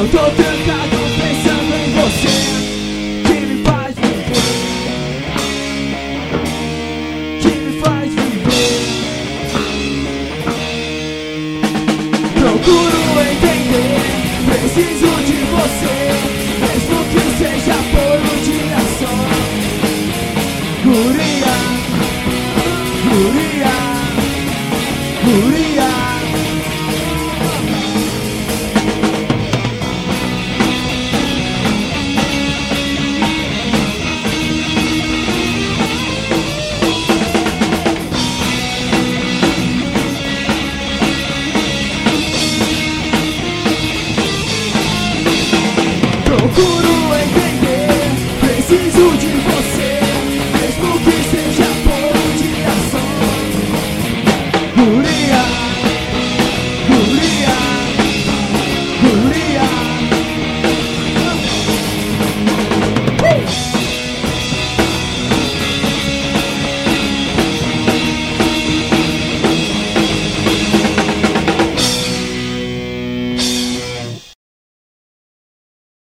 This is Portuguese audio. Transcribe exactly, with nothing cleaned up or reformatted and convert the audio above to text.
Eu tô trancado pensando em você, que me faz viver, que me faz viver. Procuro entender, preciso de você, mesmo que seja por um dia só. Guria, guria, guria. Procuro